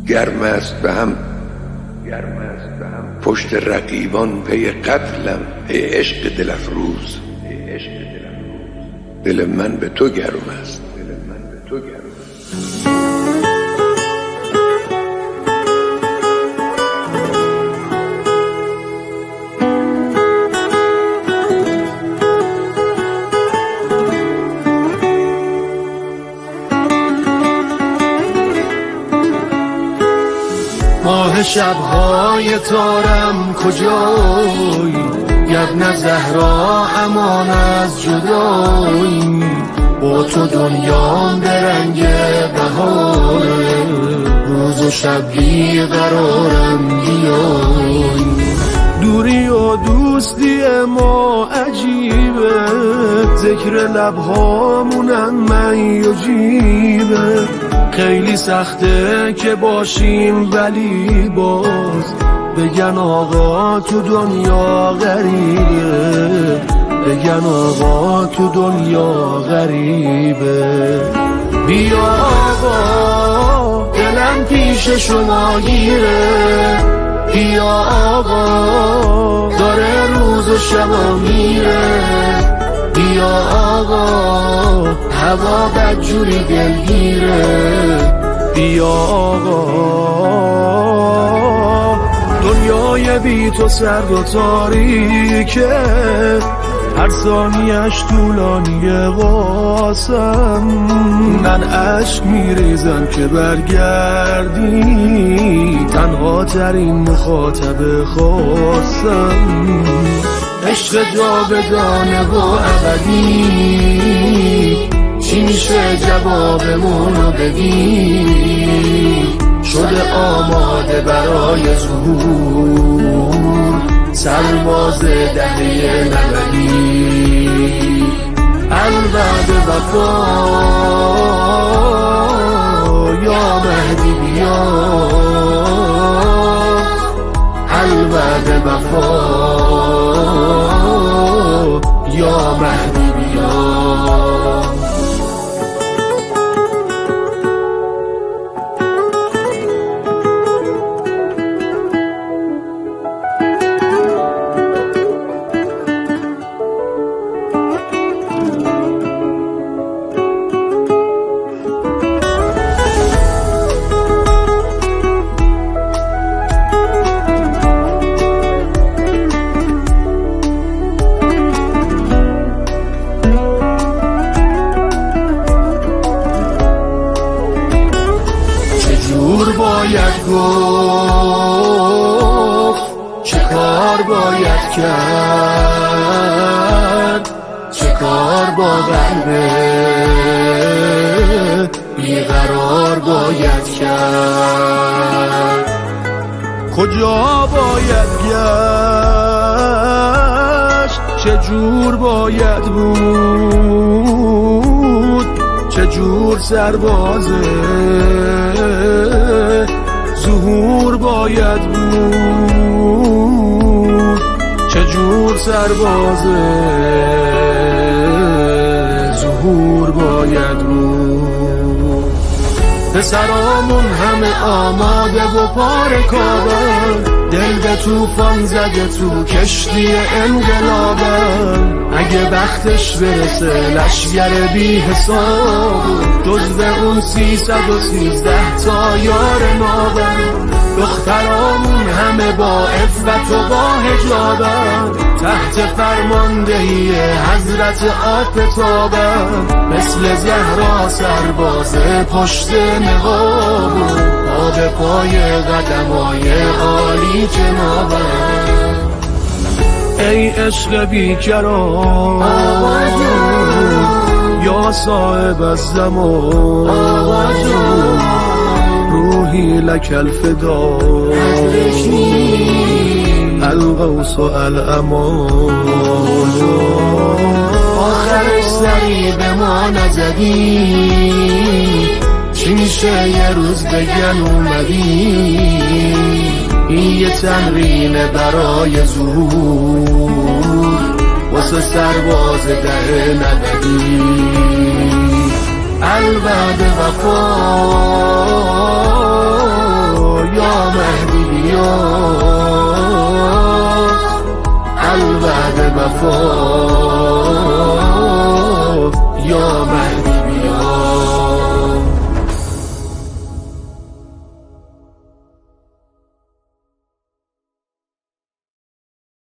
گرم است به هم پشت رقیبان پی قتلم، ای عشق دل افروز دل من به تو گرم است. ماه شبهای تارم کجایی، گرن زهرا امان از جدایی، با تو دنیام به رنگ بهاره، روز و شب بیقرارم بیایی. دوری و دوستی ما عجیبه، ذکر لبهامونم من و جیبه، خیلی سخته که باشیم ولی باز بگن آقا تو دنیا غریبه، بگن آقا تو دنیا غریبه. بیا آقا دلم پیش شما گیره، بیا آقا داره روز و شبا میره، بیا آقا هوا بدجوری دلگیره، بیا آقا دنیای بی تو سرد و تاریکه، هر ثانیش طولانیه واسم، من عشق میریزم که برگردی، تنها ترین مخاطب خواستم، عشق جاودانه و ابدی، چی میشه جوابمونو بگی، شده آماده برای ظهور، سرباز دهه 90، الوعد وفا یا مهدی بیا، الوعد وفا یا مهدی بیا. باید گفت چه کار باید کرد، چه کار با قلبه بیقرار باید کرد، کجا باید گشت، چه جور باید بود، چه جور سربازه ظهور باید بود، چه جور سربازه ظهور باید بود. پسرامون همه آماده و پارکابن، دل به توفان زده تو کشتی انقلابن، اگه بختش برسه لشگر بی حساب، جزو اون 313 تا یار نابن، دخترامون همه با عفت و با حجابن، تحت فرماندهی حضرت آفتابن، مثل زهرا سرباز پشت نقاب، پا پای قدمای عالی جنابن. ای عشق بیکران یا صاحب الزمان، روحی لک الفدا، الغوث الامان. آخرش سری به ما نزدی، چی میشه یه روز بگن اومدی، این یه تمرین برای ظهور، واسه سرباز ده 90، الوعد وفا وفا